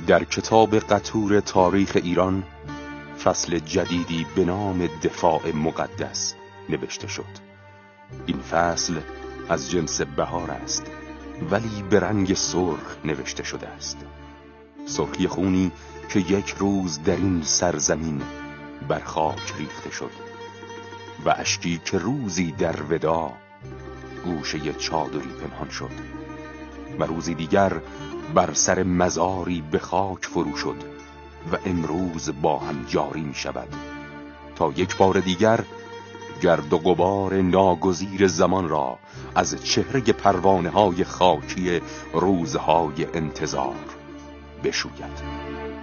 در کتاب قطور تاریخ ایران فصل جدیدی به نام دفاع مقدس نوشته شد. این فصل از جنس بهار است، ولی به رنگ سرخ نوشته شده است. سرخی خونی که یک روز در این سرزمین بر خاک ریخته شد و اشکی که روزی در ودا گوشه چادری پنهان شد و روزی دیگر بر سر مزاری به خاک فرو شد و امروز با هم جاری می شود تا یک بار دیگر گرد و غبار ناگزیر زمان را از چهره پروانه های خاکی روزهای انتظار بشوید.